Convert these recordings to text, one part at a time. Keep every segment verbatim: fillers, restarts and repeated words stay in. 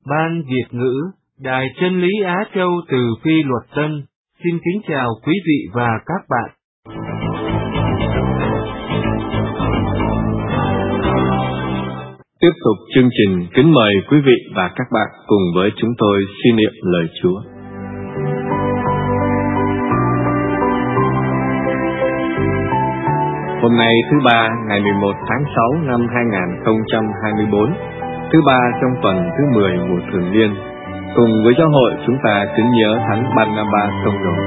Ban Việt ngữ, Đài Chân lý Á Châu từ Phi Luật Tân, xin kính chào quý vị và các bạn. Tiếp tục chương trình, kính mời quý vị và các bạn cùng với chúng tôi suy niệm lời Chúa. Hôm nay thứ ba, ngày mười một tháng sáu năm hai nghìn không trăm hai mươi bốn, thứ ba trong tuần thứ mười mùa thường niên, cùng với giáo hội chúng ta kính nhớ Thánh Barnabas Tông Đồ.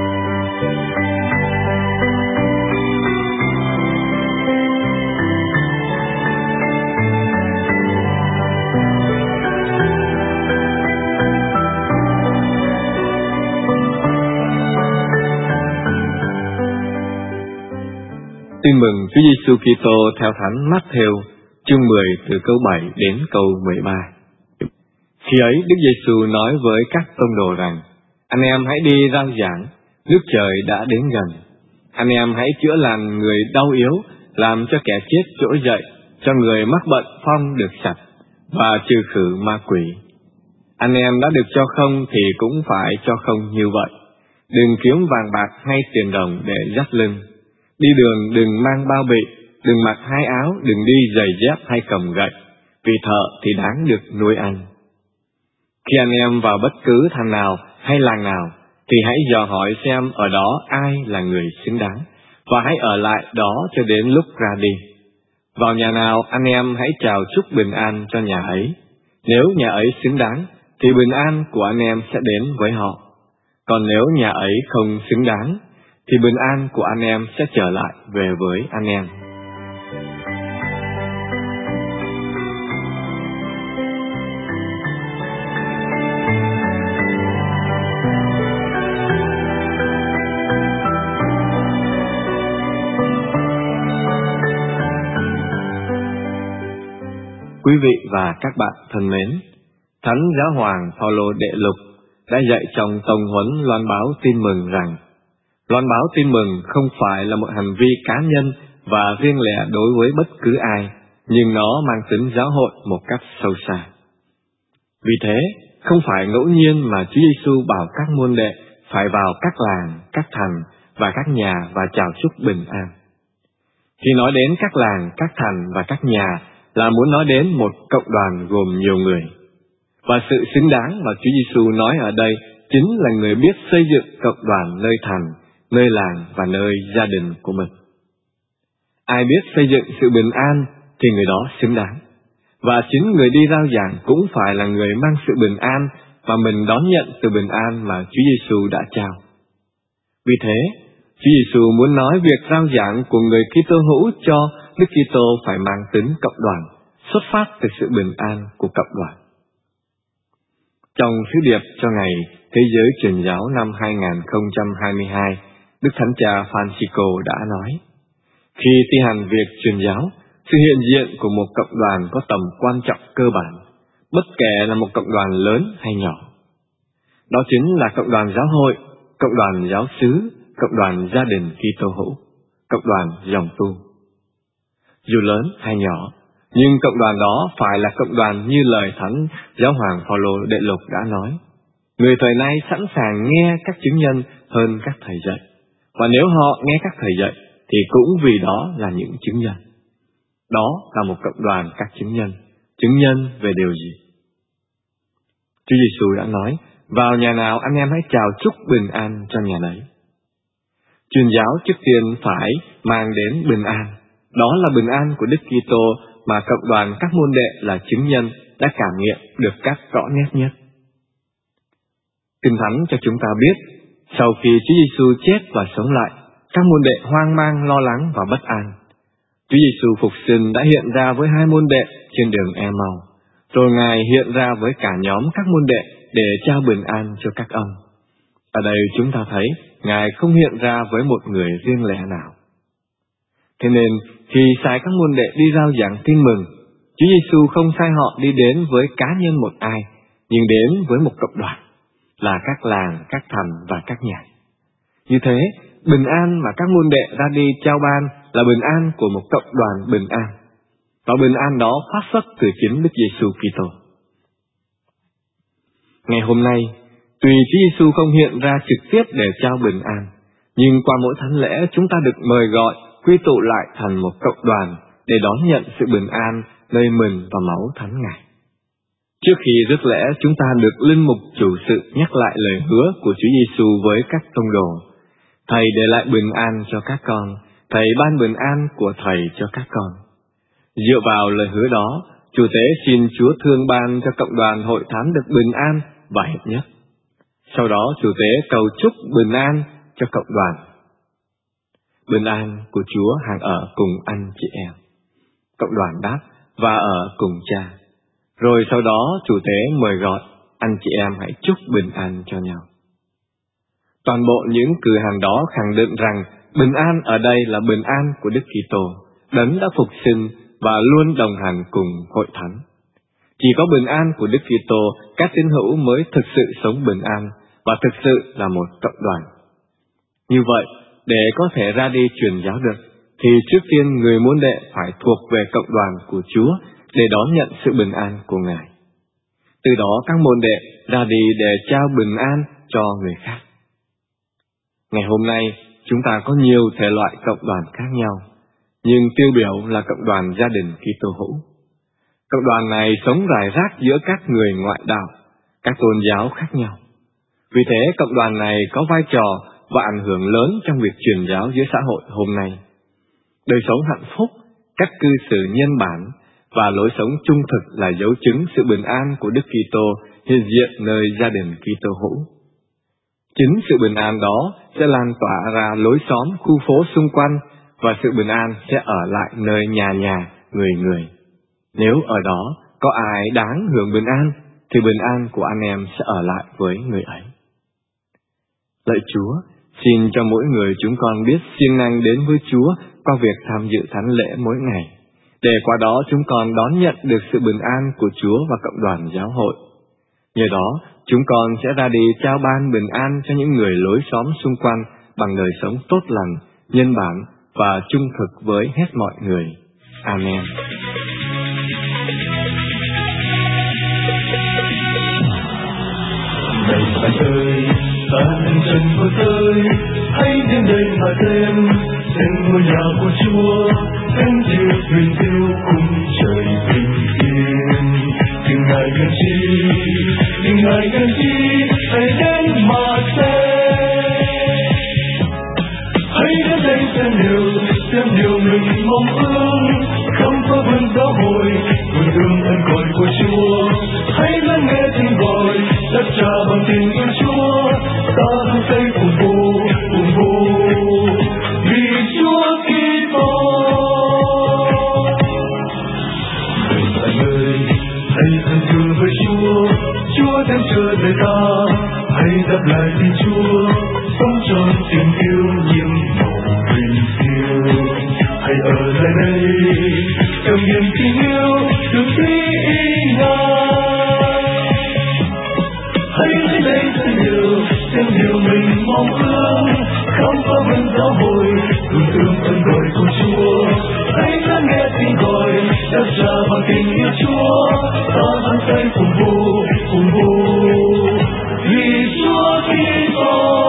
Tin mừng Chúa Giêsu Kitô theo Thánh Mát-thêu, chương mười từ câu bảy đến câu mười ba. Khi ấy Đức Giêsu nói với các tông đồ rằng: Anh em hãy đi rao giảng, nước trời đã đến gần. Anh em hãy chữa lành người đau yếu, làm cho kẻ chết trỗi dậy, cho người mắc bệnh phong được sạch, và trừ khử ma quỷ. Anh em đã được cho không thì cũng phải cho không như vậy. Đừng kiếm vàng bạc hay tiền đồng để dắt lưng. Đi đường đừng mang bao bị, đừng mặc hai áo, đừng đi giày dép hay cầm gậy, vì thợ thì đáng được nuôi ăn. Khi anh em vào bất cứ thành nào hay làng nào, thì hãy dò hỏi xem ở đó ai là người xứng đáng, và hãy ở lại đó cho đến lúc ra đi. Vào nhà nào anh em hãy chào chúc bình an cho nhà ấy. Nếu nhà ấy xứng đáng, thì bình an của anh em sẽ đến với họ. Còn nếu nhà ấy không xứng đáng, thì bình an của anh em sẽ trở lại về với anh em. Quý vị và các bạn thân mến, Thánh Giáo hoàng Phaolô Đệ Lục đã dạy trong tông huấn loan báo tin mừng rằng loan báo tin mừng không phải là một hành vi cá nhân và riêng lẻ đối với bất cứ ai, nhưng nó mang tính giáo hội một cách sâu xa. Vì thế, không phải ngẫu nhiên mà Chúa Giêsu bảo các môn đệ phải vào các làng, các thành và các nhà và chào chúc bình an. Khi nói đến các làng, các thành và các nhà là muốn nói đến một cộng đoàn gồm nhiều người. Và sự xứng đáng mà Chúa Giêsu nói ở đây chính là người biết xây dựng cộng đoàn nơi thành, nơi làng và nơi gia đình của mình. Ai biết xây dựng sự bình an thì người đó xứng đáng. Và chính người đi rao giảng cũng phải là người mang sự bình an và mình đón nhận từ bình an mà Chúa Giêsu đã trao. Vì thế, Chúa Giêsu muốn nói việc rao giảng của người Kitô hữu cho Đức Kitô phải mang tính cộng đoàn, xuất phát từ sự bình an của cộng đoàn. Trong sứ điệp cho ngày Thế giới Truyền giáo năm hai nghìn không trăm hai mươi hai, Đức Thánh Cha Francisco đã nói: Khi thi hành việc truyền giáo, sự hiện diện của một cộng đoàn có tầm quan trọng cơ bản, bất kể là một cộng đoàn lớn hay nhỏ. Đó chính là cộng đoàn giáo hội, cộng đoàn giáo xứ, cộng đoàn gia đình Kitô hữu, cộng đoàn dòng tu. Dù lớn hay nhỏ, nhưng cộng đoàn đó phải là cộng đoàn như lời Thánh Giáo hoàng Phaolô Đệ Lục đã nói: Người thời nay sẵn sàng nghe các chứng nhân hơn các thầy dạy, và nếu họ nghe các thầy dạy, thì cũng vì đó là những chứng nhân. Đó là một cộng đoàn các chứng nhân, chứng nhân về điều gì? Chúa Giêsu đã nói: Vào nhà nào anh em hãy chào chúc bình an cho nhà đấy. Truyền giáo trước tiên phải mang đến bình an. Đó là bình an của Đức Kitô mà cộng đoàn các môn đệ là chứng nhân đã cảm nghiệm được cách rõ nét nhất. Kinh Thánh cho chúng ta biết, sau khi Chúa Giêsu chết và sống lại, các môn đệ hoang mang, lo lắng và bất an. Chúa Giêsu phục sinh đã hiện ra với hai môn đệ trên đường Ê-mau, rồi Ngài hiện ra với cả nhóm các môn đệ để trao bình an cho các ông. Ở đây chúng ta thấy Ngài không hiện ra với một người riêng lẻ nào. Thế nên, khi sai các môn đệ đi rao giảng tin mừng, Chúa Giêsu không sai họ đi đến với cá nhân một ai, nhưng đến với một cộng đoàn, là các làng, các thành và các nhà. Như thế, bình an mà các môn đệ ra đi trao ban là bình an của một cộng đoàn bình an, và bình an đó phát xuất từ chính Đức Giêsu Kitô. Ngày hôm nay, tuy Chúa Giêsu không hiện ra trực tiếp để trao bình an, nhưng qua mỗi thánh lễ chúng ta được mời gọi quy tụ lại thành một cộng đoàn để đón nhận sự bình an nơi mình và máu thánh Ngài. Trước khi rước lễ, chúng ta được linh mục chủ sự nhắc lại lời hứa của Chúa Giêsu với các tông đồ. Thầy để lại bình an cho các con, Thầy ban bình an của Thầy cho các con. Dựa vào lời hứa đó, Chủ tế xin Chúa thương ban cho cộng đoàn hội thánh được bình an và hợp nhất. Sau đó Chủ tế cầu chúc bình an cho cộng đoàn. Bình an của Chúa hằng ở cùng anh chị em. Cộng đoàn đáp: và ở cùng Cha. Rồi sau đó Chủ tế mời gọi anh chị em hãy chúc bình an cho nhau. Toàn bộ những cử hành đó khẳng định rằng bình an ở đây là bình an của Đức Kitô, Đấng đã phục sinh và luôn đồng hành cùng hội thánh. Chỉ có bình an của Đức Kitô, các tín hữu mới thực sự sống bình an và thực sự là một cộng đoàn. Như vậy, để có thể ra đi truyền giáo được, thì trước tiên người môn đệ phải thuộc về cộng đoàn của Chúa để đón nhận sự bình an của Ngài. Từ đó các môn đệ ra đi để trao bình an cho người khác. Ngày hôm nay, chúng ta có nhiều thể loại cộng đoàn khác nhau, nhưng tiêu biểu là cộng đoàn gia đình Kitô hữu. Cộng đoàn này sống rải rác giữa các người ngoại đạo, các tôn giáo khác nhau. Vì thế, cộng đoàn này có vai trò và ảnh hưởng lớn trong việc truyền giáo giữa xã hội hôm nay. Đời sống hạnh phúc, cách cư xử nhân bản và lối sống trung thực là dấu chứng sự bình an của Đức Kitô hiện diện nơi gia đình Kitô hữu. Chính sự bình an đó sẽ lan tỏa ra lối xóm, khu phố xung quanh, và sự bình an sẽ ở lại nơi nhà nhà, người người. Nếu ở đó có ai đáng hưởng bình an, thì bình an của anh em sẽ ở lại với người ấy. Lạy Chúa, xin cho mỗi người chúng con biết siêng năng đến với Chúa qua việc tham dự thánh lễ mỗi ngày, để qua đó chúng con đón nhận được sự bình an của Chúa và cộng đoàn giáo hội. Nhờ đó, chúng con sẽ ra đi trao ban bình an cho những người lối xóm xung quanh bằng đời sống tốt lành, nhân bản và trung thực với hết mọi người. Amen. Này bạn ơi, tan trần vừa tới, hãy đến đây mà xem, xem ngôi nhà của Chúa, cánh diều huyền diệu cùng trời bình yên. Tình ngài gần chi, tình ngài gần chi, hãy đến mà xem. Hãy đến đây xem điều, xem điều mình mong ước, khám phá vườn giáo hội, vườn hương ân gọi của Chúa. Hãy lắng nghe tiếng gọi, đáp trả bằng tình yêu Chúa, ta hăng say cùng vô, cùng vô, vì Chúa Kitô. Này bạn ơi, hãy thân thưa với Chúa, Chúa đang chờ đợi ta, hãy đáp lại tình Chúa, sống trọn tình yêu nhiệm màu bình siêu. Hãy ở lại đây, trong niềm tình yêu được thấy ý Ngài. Hãy đến đây xem điều, xem điều mình mong ước, khám phá vườn giáo hội, vườn thương ơn gọi của Chúa. Hãy lắng nghe tiếng gọi, đáp trả bằng tình yêu Chúa, ta hăng say cùng vô, cùng vô, vì Chúa Kitô.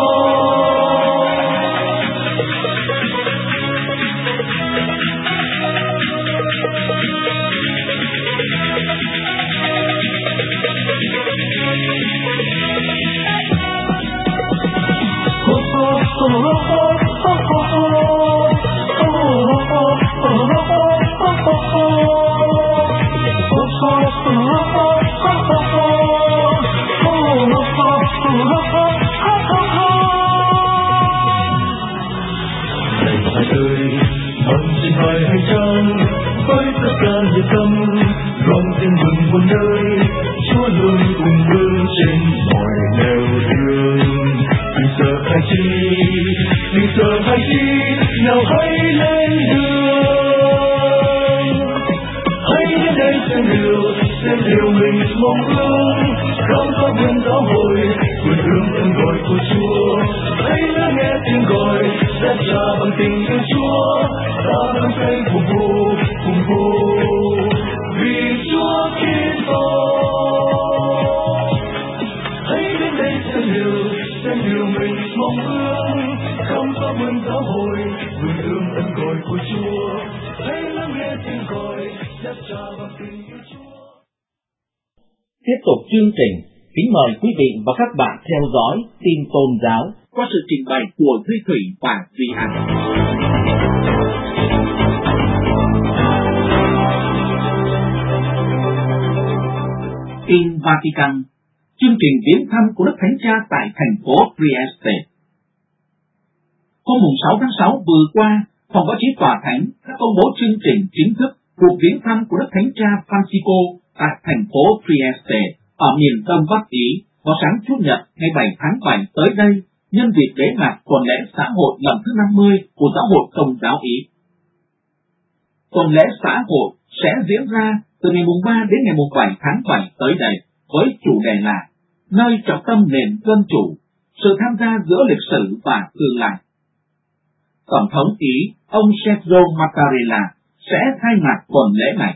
giáo hội, người thương ân gọi của Chúa, hãy lắng nghe tiếng gọi đáp trả bằng tình yêu Chúa. Tiếp tục chương trình, kính mời quý vị và các bạn theo dõi tin tôn giáo qua sự trình bày của Duy Thủy và Duy An. Tin Vatican, chương trình viếng thăm của Đức Thánh Cha tại thành phố Trieste. Hôm sáu tháng sáu vừa qua, Phòng báo chí Tòa Thánh đã công bố chương trình chính thức cuộc viếng thăm của Đức Thánh Cha Francisco tại thành phố Trieste ở miền Đông Bắc Ý vào sáng Chủ nhật ngày bảy tháng bảy tới đây, nhân dịp bế mạc tuần lễ xã hội lần thứ năm mươi của Giáo hội Công giáo Ý. Tuần lễ xã hội sẽ diễn ra từ ngày ba đến ngày bảy tháng bảy tới đây với chủ đề là nơi trọng tâm nền dân chủ, sự tham gia giữa lịch sử và tương lai. Tổng thống Ý, ông Sergio Mattarella sẽ khai mạc tuần lễ này.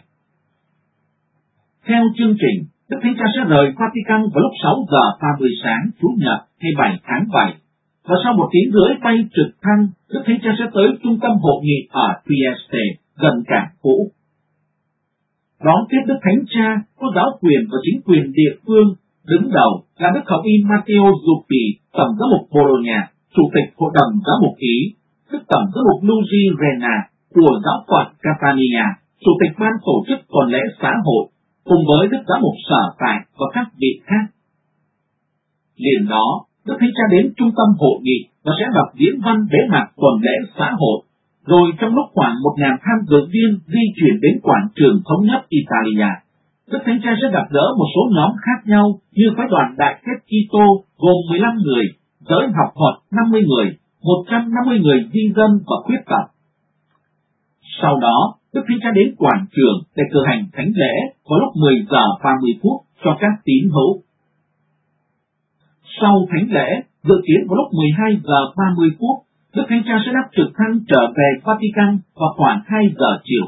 Theo chương trình, Đức Thánh Cha sẽ rời Vatican vào lúc sáu giờ ba mươi sáng Chủ nhật ngày bảy tháng bảy, và sau một tiếng rưỡi bay trực thăng, Đức Thánh Cha sẽ tới trung tâm hội nghị ở Trieste, gần cảng cũ. Đón tiếp Đức Thánh Cha có giáo quyền và chính quyền địa phương, đứng đầu là Đức Hồng y Matteo Zuppi, Tổng giám mục Bologna, Chủ tịch Hội đồng Giáo mục Ý, Đức Tổng giám mục Luigi Rena của Giáo phận Catania, Chủ tịch ban tổ chức tuần lễ xã hội, cùng với Đức Giám mục Sở Tại và các vị khác. Liền đó, Đức Thánh Cha đến trung tâm hội nghị và sẽ đọc diễn văn bế mạc tuần lễ xã hội, rồi trong lúc khoảng một nghìn tham dự viên di chuyển đến quảng trường thống nhất Italia, Đức Thánh Cha sẽ gặp gỡ một số nhóm khác nhau như phái đoàn Đại Kết Kitô gồm mười lăm người, giới học thuật năm mươi người, một trăm năm mươi người di dân và khuyết tật. Sau đó, Đức Thánh Cha đến quảng trường để cử hành thánh lễ vào lúc mười giờ ba mươi phút cho các tín hữu. Sau thánh lễ, dự kiến vào lúc mười hai giờ ba mươi phút, Đức Thánh Cha sẽ đáp trực thăng trở về Vatican vào khoảng hai giờ chiều.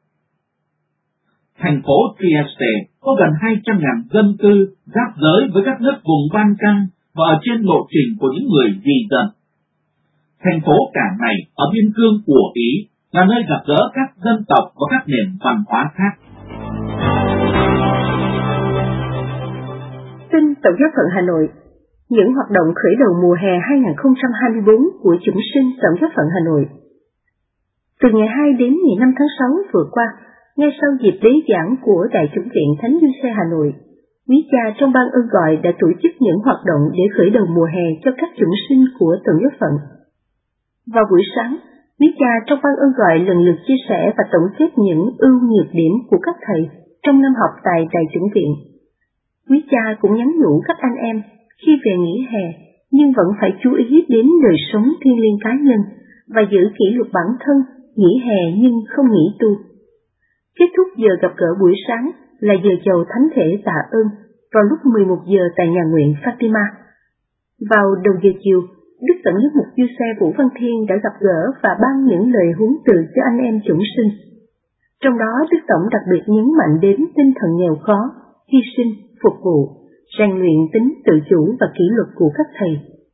Thành phố Trieste có gần hai trăm nghìn dân cư giáp giới với các nước vùng Ban-Can và ở trên lộ trình của những người di dân. Thành phố cảng này ở biên cương của Ý là nơi gặp gỡ các dân tộc và các nền văn hóa khác. Tin Tổng giáo phận Hà Nội. Những hoạt động khởi đầu mùa hè hai không hai tư của chúng sinh Tổng giáo phận Hà Nội. Từ ngày hai đến ngày năm tháng sáu vừa qua, ngay sau dịp bế giảng của Đại chủng viện Thánh Giuse Hà Nội, quý cha trong ban ơn gọi đã tổ chức những hoạt động để khởi đầu mùa hè cho các chúng sinh của Tổng giáo phận. Vào buổi sáng, quý cha trong ban ơn gọi lần lượt chia sẻ và tổng kết những ưu nhược điểm của các thầy trong năm học tại Đại chủng viện. Quý cha cũng nhắn nhủ các anh em khi về nghỉ hè nhưng vẫn phải chú ý đến đời sống thiêng liêng cá nhân và giữ kỷ luật bản thân, nghỉ hè nhưng không nghỉ tu. Kết thúc giờ gặp gỡ buổi sáng là giờ chầu thánh thể tạ ơn vào lúc mười một giờ tại nhà nguyện Fatima. Vào đầu giờ chiều, Đức Tổng giám mục Giuse Vũ Văn Thiên đã gặp gỡ và ban những lời huấn từ cho anh em chúng sinh. Trong đó, Đức Tổng đặc biệt nhấn mạnh đến tinh thần nghèo khó, hy sinh, phục vụ, rèn luyện tính tự chủ và kỷ luật của các thầy.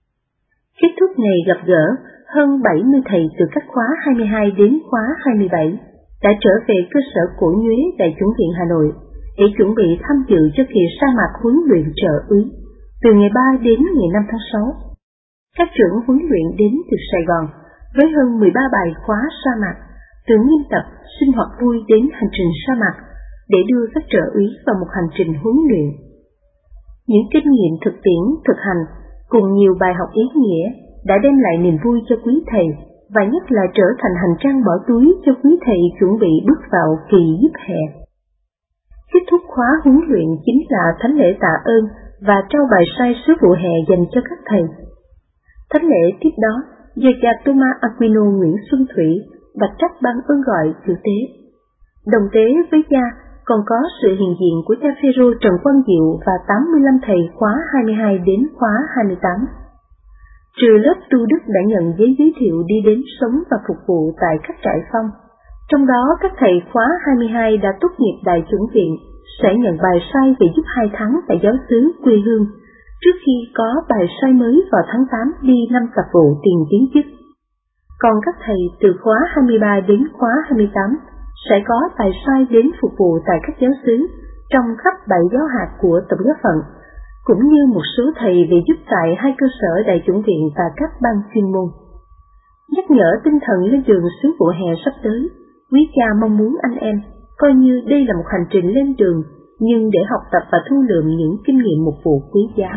Kết thúc ngày gặp gỡ, hơn bảy mươi thầy từ các khóa hai mươi hai đến khóa hai mươi bảy đã trở về cơ sở Cổ Nhuế Đại chủng viện Hà Nội để chuẩn bị tham dự cho kỳ sa mạc huấn luyện trợ úy từ ngày ba đến ngày năm tháng sáu. Các trưởng huấn luyện đến từ Sài Gòn với hơn mười ba bài khóa sa mạc, từ nghiêm tập, sinh hoạt vui đến hành trình sa mạc để đưa các trợ úy vào một hành trình huấn luyện. Những kinh nghiệm thực tiễn, thực hành cùng nhiều bài học ý nghĩa đã đem lại niềm vui cho quý thầy và nhất là trở thành hành trang bỏ túi cho quý thầy chuẩn bị bước vào kỳ giúp hè. Kết thúc khóa huấn luyện chính là thánh lễ tạ ơn và trao bài sai sứ vụ hè dành cho các thầy. Thánh lễ tiếp đó do cha Thomas Aquino Nguyễn Xuân Thủy đặt trách ban ơn gọi chủ tế. Đồng tế với cha còn có sự hiện diện của cha Phêrô Trần Quang Diệu và tám mươi lăm thầy khóa hai mươi hai đến khóa hai mươi tám. Trừ lớp tu đức đã nhận giấy giới thiệu đi đến sống và phục vụ tại các trại phong, trong đó các thầy khóa hai mươi hai đã tốt nghiệp Đại chủng viện sẽ nhận bài sai về giúp hai tháng tại giáo xứ quê hương, trước khi có bài sai mới vào tháng tám đi năm tập vụ tiền tiến chức. Còn các thầy từ khóa hai mươi ba đến khóa hai mươi tám sẽ có tài sai đến phục vụ tại các giáo xứ trong khắp bảy giáo hạt của Tổng giáo phận, cũng như một số thầy về giúp tại hai cơ sở đại chủng viện và các ban chuyên môn. Nhắc nhở tinh thần lên đường xuống mùa hè sắp tới, quý cha mong muốn anh em coi như đây là một hành trình lên đường, nhưng để học tập và thu lượm những kinh nghiệm mục vụ quý giá.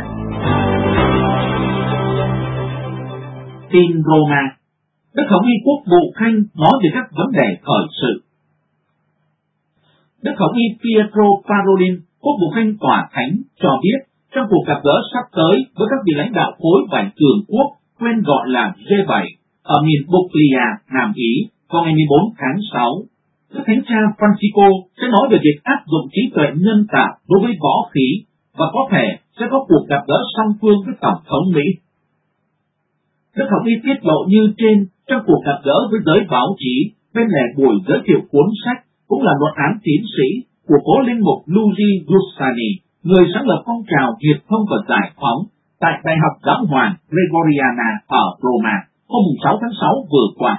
Tin Roma, Đức Hồng Y Quốc vụ Khanh nói về các vấn đề thời sự. Đức Hồng Y Pietro Parolin, Quốc vụ Khanh Tòa Thánh, cho biết trong cuộc gặp gỡ sắp tới với các vị lãnh đạo khối bảy cường quốc quen gọi là G bảy ở miền Buglia, Nam Ý, vào ngày mười bốn tháng sáu, Đức Thánh Cha Francisco sẽ nói về việc áp dụng trí tuệ nhân tạo đối với võ khí và có thể sẽ có cuộc gặp gỡ song phương với Tổng thống Mỹ. Đức Hồng Y tiết lộ như trên trong cuộc gặp gỡ với giới báo chí bên lề buổi giới thiệu cuốn sách cũng là luận án tiến sĩ của cố linh mục Luigi Giussani, người sáng lập phong trào hiệp thông và giải phóng tại Đại học Giáo hoàng Gregoriana ở Roma hôm sáu tháng sáu vừa qua.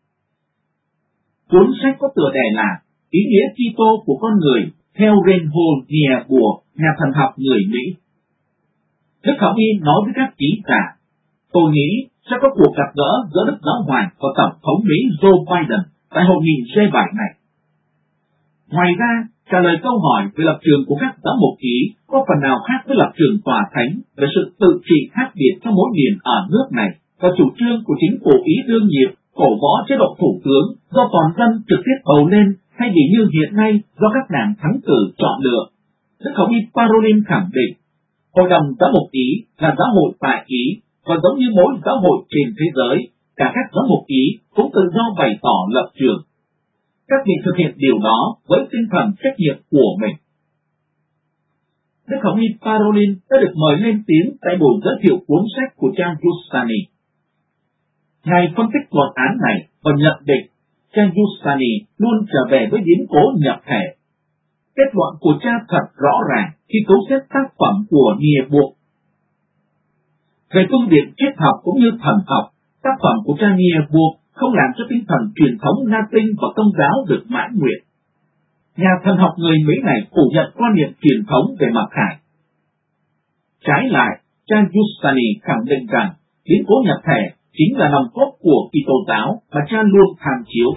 Cuốn sách có tựa đề là Ý nghĩa Kitô của con người theo Reinhold Niebuhr, nhà thần học người Mỹ. Đức Hồng Y nói với các ký giả, tôi nghĩ sẽ có cuộc gặp gỡ giữa Đức Giáo hoàng và Tổng thống Mỹ Joe Biden tại hội nghị G bảy này. Ngoài ra, trả lời câu hỏi về lập trường của các giám mục ý có phần nào khác với lập trường Tòa Thánh về sự tự trị khác biệt trong mỗi miền ở nước này và chủ trương của chính phủ Ý đương nhiệm cổ võ chế độ thủ tướng do toàn dân trực tiếp bầu lên thay vì như hiện nay do các đảng thắng cử chọn lựa. Đức Hồng Y Parolin khẳng định, Hội đồng Giám mục Ý là giáo hội tại Ý và giống như mỗi giáo hội trên thế giới, cả các giám mục Ý cũng tự do bày tỏ lập trường. Các vị thực hiện điều đó với tinh thần trách nhiệm của mình. Đức Hồng Y Parolin đã được mời lên tiếng tại buổi giới thiệu cuốn sách của cha Giussani. Ngài phân tích luận án này và nhận định cha Giussani luôn trở về với biến cố nhập thể. Kết luận của cha thật rõ ràng khi cấu xét tác phẩm của Niebuhr. Về phương diện triết học cũng như thần học, tác phẩm của cha Niebuhr không làm cho tinh thần truyền thống Latin và công giáo được mãn nguyện. Nhà thần học người Mỹ này phủ nhận quan niệm truyền thống về mặc khải. Trái lại, cha Giussani khẳng định rằng biến cố nhập thể chính là nòng cốt của Kitô giáo mà cha luôn tham chiếu.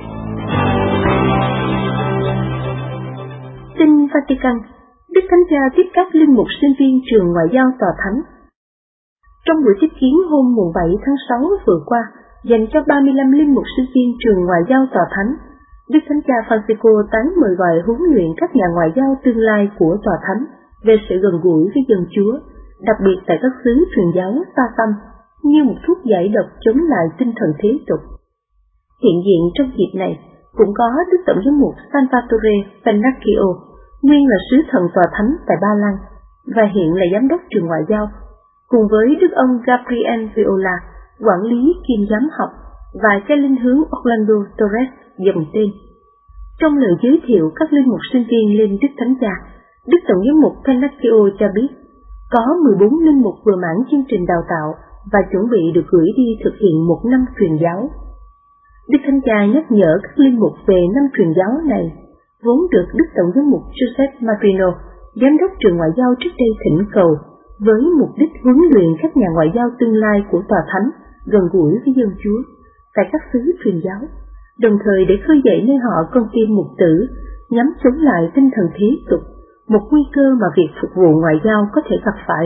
Tin Vatican, Đức Thánh Cha tiếp các linh mục sinh viên trường ngoại giao Tòa Thánh. Trong buổi tiếp kiến hôm bảy tháng sáu vừa qua, dành cho ba mươi lăm linh mục sinh viên trường ngoại giao Tòa Thánh, Đức Thánh Cha Francisco tán mời gọi huấn luyện các nhà ngoại giao tương lai của Tòa Thánh về sự gần gũi với dân Chúa, đặc biệt tại các xứ truyền giáo xa xăm, như một thuốc giải độc chống lại tinh thần thế tục. Hiện diện trong dịp này cũng có Đức Tổng giám mục Salvatore Pennacchio, nguyên là sứ thần Tòa Thánh tại Ba Lan và hiện là giám đốc trường ngoại giao, cùng với Đức ông Gabriel Viola, quản lý kiêm giám học, và cha linh hướng Orlando Torres dòng tên. Trong lời giới thiệu các linh mục sinh viên lên Đức Thánh Cha, Đức Tổng giám mục Pennacchio cho biết có mười bốn linh mục vừa mãn chương trình đào tạo và chuẩn bị được gửi đi thực hiện một năm truyền giáo. Đức Thánh Cha nhắc nhở các linh mục về năm truyền giáo này, vốn được Đức Tổng giám mục Joseph Marino, giám đốc trường ngoại giao trước đây thỉnh cầu, với mục đích huấn luyện các nhà ngoại giao tương lai của Tòa Thánh gần gũi với dân Chúa tại các xứ truyền giáo, đồng thời để khơi dậy nơi họ con tim mục tử, nhắm chống lại tinh thần thế tục, một nguy cơ mà việc phục vụ ngoại giao có thể gặp phải.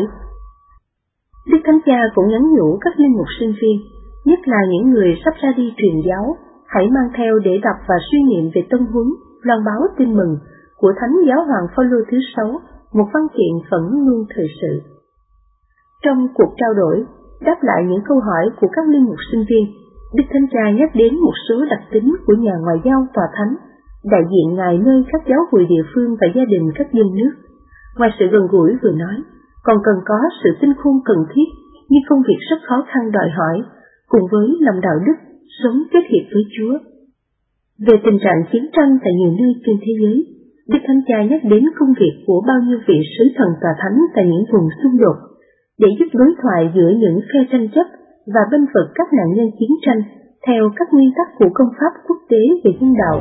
Đức Thánh Cha cũng nhắn nhủ các linh mục sinh viên, nhất là những người sắp ra đi truyền giáo, hãy mang theo để đọc và suy niệm về tông huấn, loan báo tin mừng của Thánh Giáo hoàng Phaolô thứ sáu, một văn kiện vẫn luôn thời sự. Trong cuộc trao đổi, đáp lại những câu hỏi của các linh mục sinh viên, Đức Thánh Cha nhắc đến một số đặc tính của nhà ngoại giao Tòa Thánh, đại diện Ngài nơi các giáo hội địa phương và gia đình các dân nước. Ngoài sự gần gũi vừa nói, còn cần có sự tinh khôn cần thiết như công việc rất khó khăn đòi hỏi, cùng với lòng đạo đức, sống kết hiệp với Chúa. Về tình trạng chiến tranh tại nhiều nơi trên thế giới, Đức Thánh Cha nhắc đến công việc của bao nhiêu vị sứ thần Tòa Thánh tại những vùng xung đột, để giúp đối thoại giữa những phe tranh chấp và bênh vực các nạn nhân chiến tranh theo các nguyên tắc của công pháp quốc tế về nhân đạo.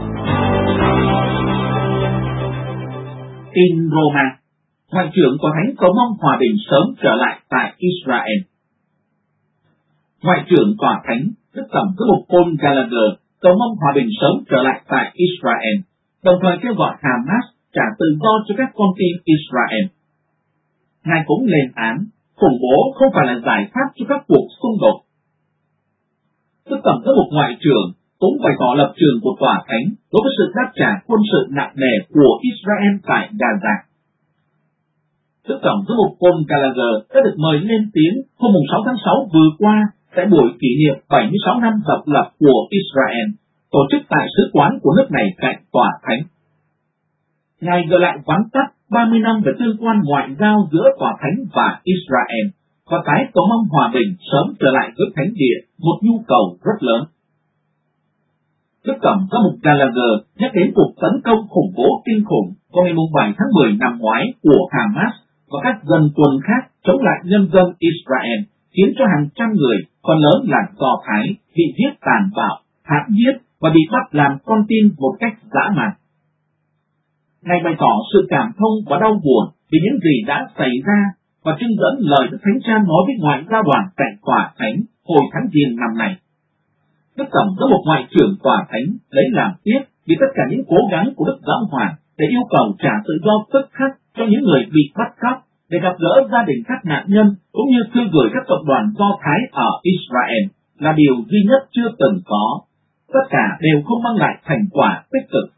Tin Roma, Ngoại trưởng Tòa Thánh cầu mong hòa bình sớm trở lại tại Israel. Ngoại trưởng Tòa Thánh Đức Tổng giám mục Paul Gallagher cầu mong hòa bình sớm trở lại tại Israel, đồng thời kêu gọi Hamas trả tự do cho các con tin Israel. Ngài cũng lên án khủng bố không phải là giải pháp cho các cuộc xung đột. Đức Tổng giám mục Ngoại trưởng cũng bày tỏ lập trường của Tòa Thánh đối với sự đáp trả quân sự nặng nề của Israel tại Gaza. Đức Tổng giám mục Paul Gallagher đã được mời lên tiếng hôm sáu tháng sáu vừa qua tại buổi kỷ niệm bảy mươi sáu năm độc lập của Israel, tổ chức tại sứ quán của nước này cạnh Tòa Thánh. Ngài gợi lại vắn tắt ba mươi năm về tương quan ngoại giao giữa Tòa Thánh và Israel và tái cầu mong hòa bình sớm trở lại với Thánh địa, một nhu cầu rất lớn. Đức Tổng giám mục Gallagher nhắc đến cuộc tấn công khủng bố kinh khủng vào ngày bảy tháng mười năm ngoái của Hamas và các dân quân khác chống lại nhân dân Israel, khiến cho hàng trăm người, phần lớn là Do Thái, bị giết tàn bạo, hãm giết và bị bắt làm con tin một cách dã man. Ngài bày tỏ sự cảm thông và đau buồn vì những gì đã xảy ra và trưng dẫn lời Đức Thánh Cha nói với ngoại giao đoàn tại Tòa Thánh hồi tháng Giêng năm nay. Đức Tổng giám mục Ngoại trưởng Tòa Thánh lấy làm tiếc vì tất cả những cố gắng của Đức Giáo Hoàng để yêu cầu trả tự do tức khắc cho những người bị bắt cóc, để gặp gỡ gia đình các nạn nhân, cũng như thư gửi các cộng đoàn Do Thái ở Israel là điều duy nhất chưa từng có. Tất cả đều không mang lại thành quả tích cực.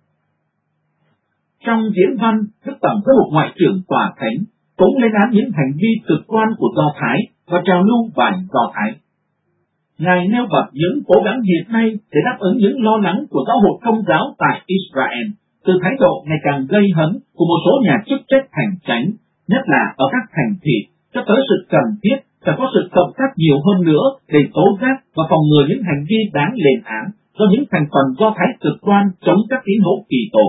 Trong diễn văn, Đức Tổng giám mục Ngoại trưởng Tòa Thánh cũng lên án những hành vi cực đoan của Do Thái và trào lưu bài Do Thái. Ngài nêu bật những cố gắng hiện nay để đáp ứng những lo lắng của giáo hội Công giáo tại Israel, từ thái độ ngày càng gây hấn của một số nhà chức trách hành chánh, nhất là ở các thành thị, cho tới sự cần thiết phải có sự cộng tác nhiều hơn nữa để tố giác và phòng ngừa những hành vi đáng lên án do những thành phần Do Thái cực đoan chống các tín hữu kỳ tổ.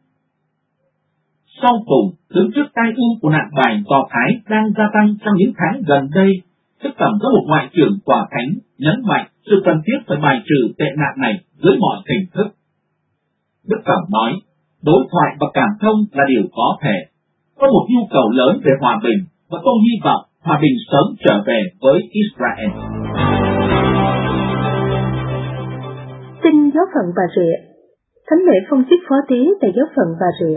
Sau cùng, đứng trước tai ương của nạn bài Do Thái đang gia tăng trong những tháng gần đây, Đức Tổng giám mục Ngoại trưởng Tòa Thánh nhấn mạnh sự cần thiết phải bài trừ tệ nạn này dưới mọi hình thức. Đức Tổng nói, đối thoại và cảm thông là điều có thể. Có một nhu cầu lớn về hòa bình và tôi hy vọng hòa bình sớm trở về với Israel. Tin giáo phận Bà Rịa. Thánh lễ phong chức phó tế tại giáo phận Bà Rịa.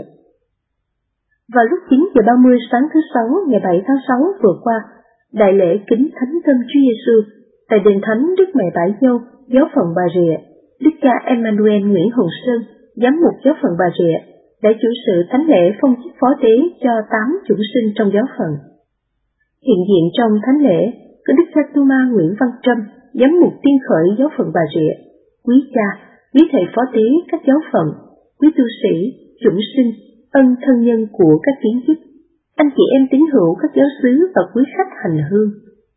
Vào lúc chín giờ ba mươi sáng thứ Sáu ngày bảy tháng sáu vừa qua, đại lễ kính thánh tâm Chúa Giêsu tại đền thánh Đức Mẹ Bãi Dâu, giáo phận Bà Rịa, Đức cha Emmanuel Nguyễn Hồng Sơn, giám mục giáo phận Bà Rịa, đã chủ sự thánh lễ phong chức phó tế cho tám chủng sinh trong giáo phận. Hiện diện trong thánh lễ có Đức cha Tu-ma Nguyễn Văn Trâm, giám mục tiên khởi giáo phận Bà Rịa, quý cha, quý thầy phó tế các giáo phận, quý tu sĩ, chủng sinh, ân thân nhân của các kiến chức, anh chị em tín hữu các giáo xứ và quý khách hành hương.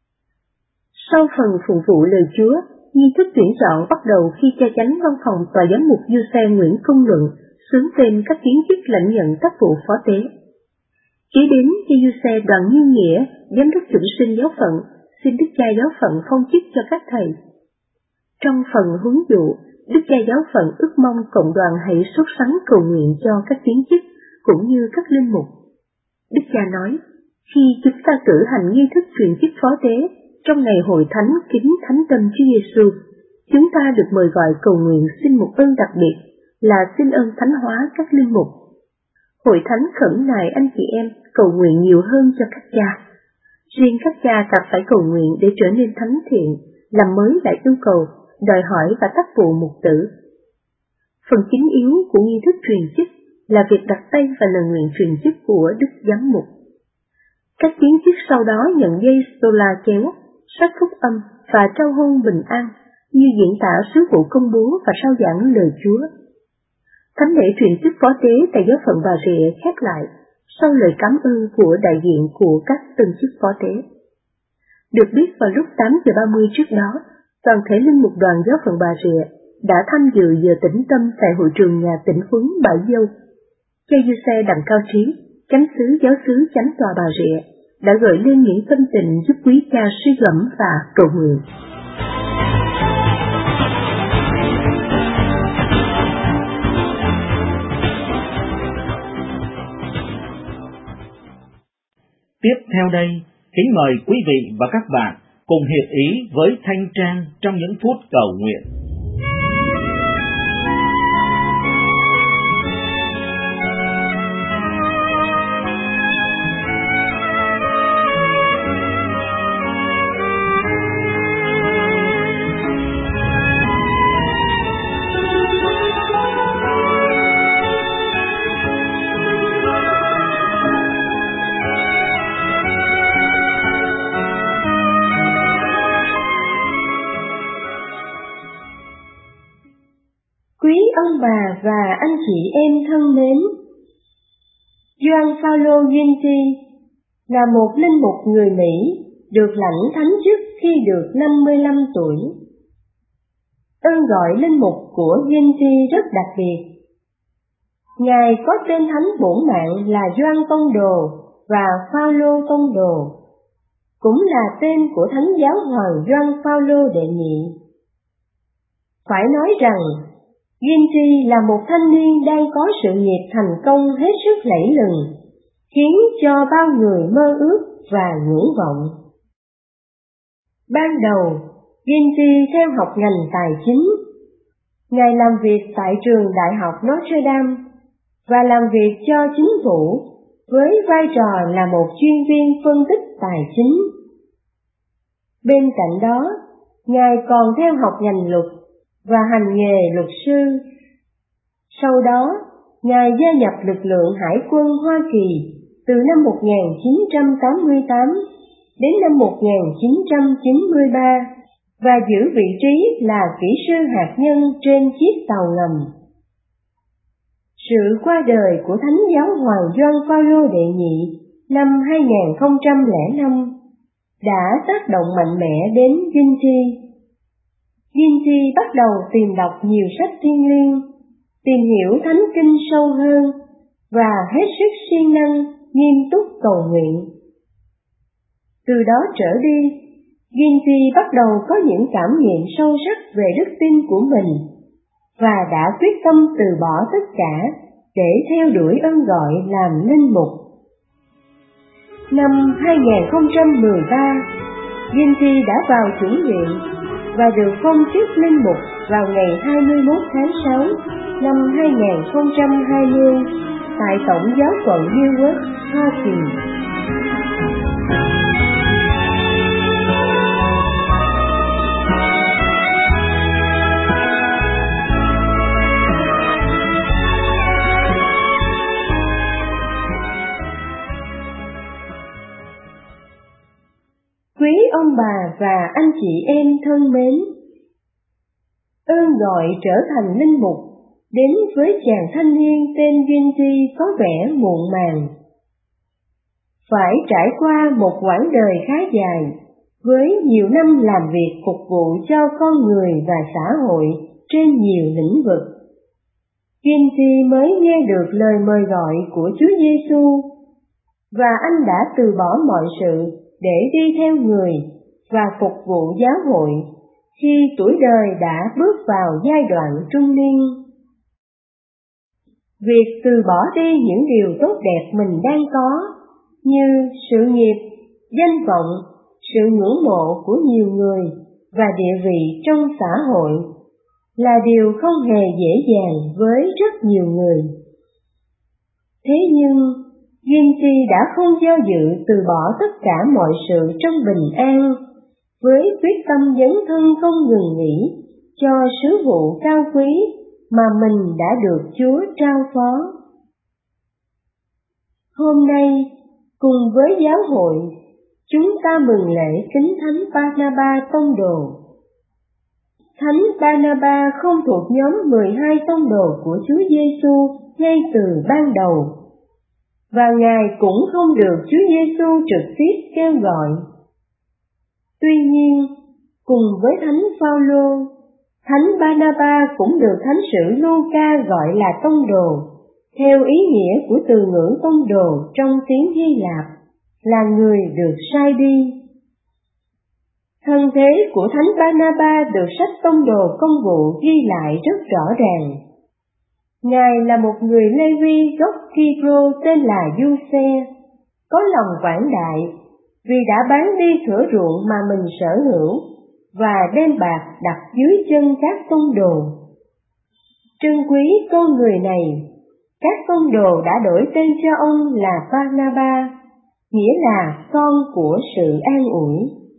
Sau phần phụng vụ lời Chúa, nghi thức tuyển chọn bắt đầu khi cha chánh văn phòng tòa giám mục Du Xe Nguyễn Công Luận xướng tên các kiến chức lãnh nhận tác vụ phó tế. Kế đến khi Du Xe Đoàn Như Nghĩa, giám đốc chủng sinh giáo phận, xin Đức cha giáo phận phong chức cho các thầy. Trong phần huấn dụ, Đức cha giáo phận ước mong cộng đoàn hãy sốt sắng cầu nguyện cho các kiến chức cũng như các linh mục. Đức cha nói, khi chúng ta cử hành nghi thức truyền chức phó tế trong ngày hội thánh kính thánh tâm Chúa Giêsu, chúng ta được mời gọi cầu nguyện xin một ơn đặc biệt là xin ơn thánh hóa các linh mục. Hội thánh khẩn nài anh chị em cầu nguyện nhiều hơn cho các cha. Riêng các cha cần phải cầu nguyện để trở nên thánh thiện, làm mới lại yêu cầu, đòi hỏi và tác vụ mục tử. Phần chính yếu của nghi thức truyền chức là việc đặt tay và lời nguyện truyền chức của Đức Giám mục. Các kiến chức sau đó nhận dây sola chéo, sách phúc âm và trao hôn bình an, như diễn tả sứ vụ công bố và rao giảng lời Chúa. Thánh lễ truyền chức phó tế tại giáo phận Bà Rịa khép lại sau lời cảm ơn của đại diện của các tân chức phó tế. Được biết vào lúc tám giờ ba mươi trước đó, toàn thể linh mục đoàn giáo phận Bà Rịa đã tham dự giờ tĩnh tâm tại hội trường nhà tĩnh huấn Bãi Dâu. Cha Du Xe Đặng Cao Trí, chánh xứ giáo xứ chánh tòa Bà Rịa, đã gửi lên những tâm tình giúp quý cha suy gẫm và cầu nguyện. Tiếp theo đây, kính mời quý vị và các bạn cùng hiệp ý với Thanh Trang trong những phút cầu nguyện. Quý ông bà và anh chị em thân mến, Gioan Phaolô Duy là một linh mục người Mỹ được lãnh thánh chức khi được năm mươi lăm tuổi. Ơn gọi linh mục của Duy rất đặc biệt. Ngài có tên thánh bổn mạng là Gioan Tông Đồ và Phaolô Tông Đồ, cũng là tên của thánh giáo hoàng Gioan Phaolô đệ nhị. Phải nói rằng Ginty là một thanh niên đang có sự nghiệp thành công hết sức lẫy lừng, khiến cho bao người mơ ước và ngưỡng vọng. Ban đầu, Ginty theo học ngành tài chính. Ngài làm việc tại trường Đại học Notre Dame và làm việc cho chính phủ với vai trò là một chuyên viên phân tích tài chính. Bên cạnh đó, Ngài còn theo học ngành luật và hành nghề luật sư. Sau đó, Ngài gia nhập lực lượng Hải quân Hoa Kỳ từ năm một nghìn chín trăm tám mươi tám đến năm một nghìn chín trăm chín mươi ba và giữ vị trí là kỹ sư hạt nhân trên chiếc tàu ngầm. Sự qua đời của Thánh giáo hoàng Gioan Phaolô đệ nhị năm hai nghìn không trăm lẻ năm đã tác động mạnh mẽ đến Ginty. Ginty bắt đầu tìm đọc nhiều sách thiêng liêng, tìm hiểu thánh kinh sâu hơn và hết sức siêng năng, nghiêm túc cầu nguyện. Từ đó trở đi, Ginty bắt đầu có những cảm nghiệm sâu sắc về đức tin của mình và đã quyết tâm từ bỏ tất cả để theo đuổi ơn gọi làm linh mục. Năm hai nghìn không trăm mười ba, Ginty đã vào chủng viện và được phong chức linh mục vào ngày hai mươi mốt tháng sáu năm hai nghìn không trăm hai mươi tại Tổng giáo phận Newark, Hoa Kỳ. Quý ông bà và anh chị em thân mến, ơn gọi trở thành linh mục đến với chàng thanh niên tên Ginty có vẻ muộn màng. Phải trải qua một quãng đời khá dài, với nhiều năm làm việc phục vụ cho con người và xã hội trên nhiều lĩnh vực, Ginty mới nghe được lời mời gọi của Chúa Giêsu, và anh đã từ bỏ mọi sự để đi theo người và phục vụ giáo hội khi tuổi đời đã bước vào giai đoạn trung niên. Việc từ bỏ đi những điều tốt đẹp mình đang có, như sự nghiệp, danh vọng, sự ngưỡng mộ của nhiều người và địa vị trong xã hội, là điều không hề dễ dàng với rất nhiều người. Thế nhưng, Ginty đã không do dự từ bỏ tất cả mọi sự trong bình an, với quyết tâm dấn thân không ngừng nghỉ cho sứ vụ cao quý mà mình đã được Chúa trao phó. Hôm nay, cùng với giáo hội, chúng ta mừng lễ kính Thánh Barnaba Tông Đồ. Thánh Barnaba không thuộc nhóm mười hai tông đồ của Chúa Giêsu ngay từ ban đầu, và Ngài cũng không được Chúa Giêsu trực tiếp kêu gọi. Tuy nhiên, cùng với Thánh Phaolô, Thánh Barnaba cũng được Thánh sử Luca gọi là tông đồ, theo ý nghĩa của từ ngữ tông đồ trong tiếng Hy Lạp, là người được sai đi. Thân thế của Thánh Barnaba được sách Tông đồ Công vụ ghi lại rất rõ ràng. Ngài là một người Lê-vi gốc Kipro tên là Giuse, có lòng quảng đại, vì đã bán đi thửa ruộng mà mình sở hữu, và đem bạc đặt dưới chân các tông đồ. Trân quý con người này, các tông đồ đã đổi tên cho ông là Barnaba, nghĩa là con của sự an ủi.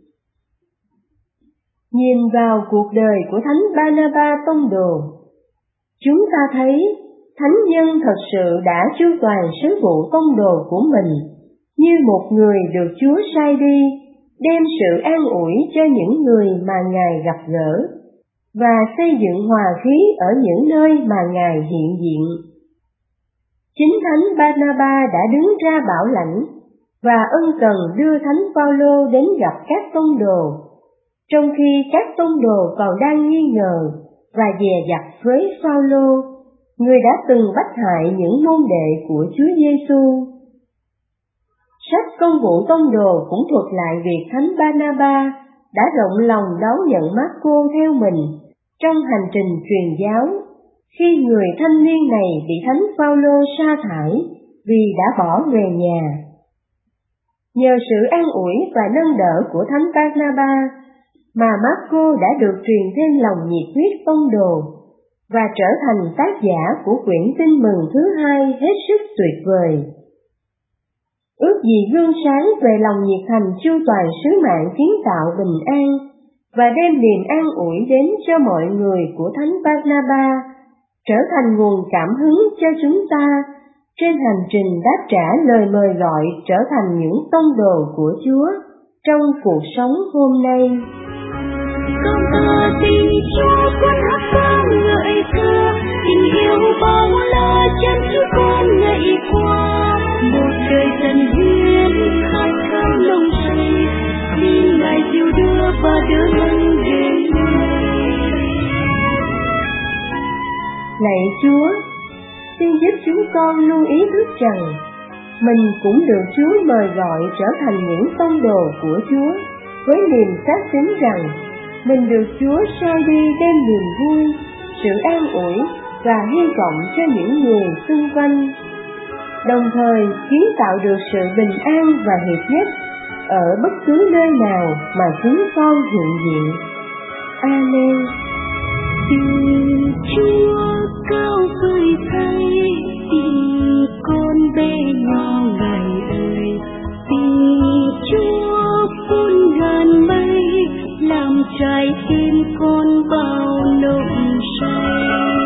Nhìn vào cuộc đời của Thánh Barnaba tông đồ, chúng ta thấy thánh nhân thật sự đã chu toàn sứ vụ tông đồ của mình, như một người được Chúa sai đi, đem sự an ủi cho những người mà Ngài gặp gỡ, và xây dựng hòa khí ở những nơi mà Ngài hiện diện. Chính Thánh Barnaba đã đứng ra bảo lãnh và ân cần đưa Thánh Phaolô đến gặp các tông đồ, trong khi các tông đồ còn đang nghi ngờ và dè dặt với Phaolô, người đã từng bách hại những môn đệ của Chúa Giêsu. Sách Công vụ tông đồ cũng thuật lại việc Thánh Barnaba đã rộng lòng đón nhận Marco theo mình trong hành trình truyền giáo, khi người thanh niên này bị Thánh Phaolô sa thải vì đã bỏ về nhà. Nhờ sự an ủi và nâng đỡ của Thánh Barnaba mà Marco đã được truyền thêm lòng nhiệt huyết tông đồ và trở thành tác giả của quyển tin mừng thứ hai hết sức tuyệt vời. Ước gì gương sáng về lòng nhiệt thành chu toàn sứ mạng kiến tạo bình an và đem niềm an ủi đến cho mọi người của Thánh Barnaba trở thành nguồn cảm hứng cho chúng ta trên hành trình đáp trả lời mời gọi trở thành những tông đồ của Chúa trong cuộc sống hôm nay. Con ta tình Chúa con hát vang ngợi ca, tình yêu bao la chân Chúa con ngày qua. Một đời trần duyên khát khao lòng say, xin Ngài dìu đưa và đỡ nâng về nơi. Lạy Chúa, xin giúp chúng con luôn ý thức rằng mình cũng được Chúa mời gọi trở thành những tông đồ của Chúa, với niềm xác tín rằng mình được Chúa sai đi đem niềm vui, sự an ủi và hy vọng cho những người xung quanh, đồng thời kiến tạo được sự bình an và hiệp nhất ở bất cứ nơi nào mà chúng con hiện diện. Amen. Tình Chúa cao vời thay, tình con bé nhỏ ngày ơi, tình Chúa phun ngàn mây, làm trái tim con bao nồng say.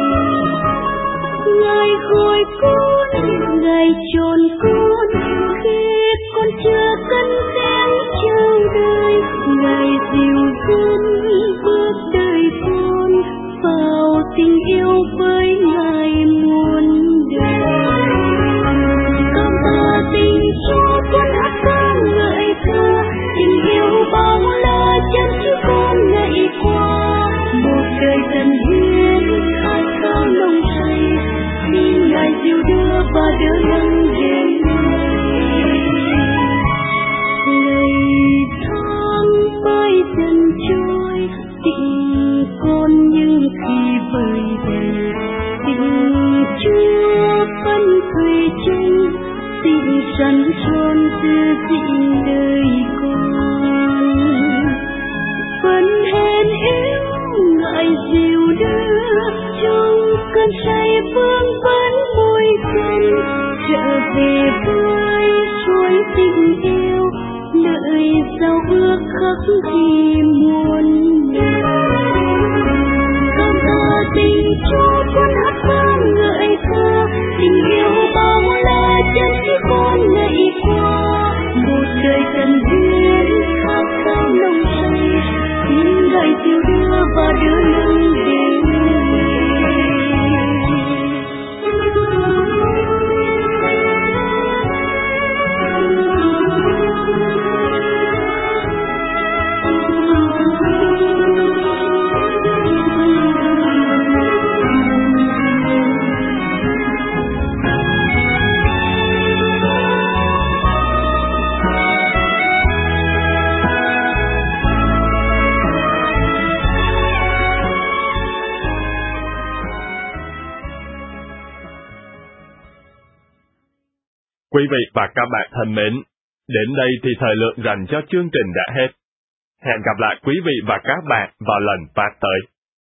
Ngài gọi con, Ngài chọn con, khi con chưa cân tiếng chào đời, Ngài dìu dẫn bước đời con vào tình yêu với Ngài muôn đời. Cảm tạ tình Chúa con hát vang ngợi ca, tình yêu bao la chân Chúa con ngày qua. Một đời trần duyên khát khao lòng say, xin Ngài dìu đưa và đỡ nâng về nơi. Ngày tháng mãi dần trôi, tình con nhưng khi vơi về, tình Chúa phân thủy chung, tình sẵn tròn giữ gìn đời con. Vẫn hèn yếu Ngài dìu đưa, trong cơn say vương vấn môi gần, trở về với suối tình yêu, nơi giao ước khắc ghi muôn đời. Cảm tạ tình Chúa con hát vang ngợi ca, tình yêu bao la chân Chúa con ngày qua. Một đời trần duyên khát khao lòng say, xin Ngài dìu đưa và đỡ nâng về nơi. Quý vị và các bạn thân mến, Đến đây thì thời lượng dành cho chương trình đã hết. Hẹn gặp lại quý vị và các bạn vào lần phát tới.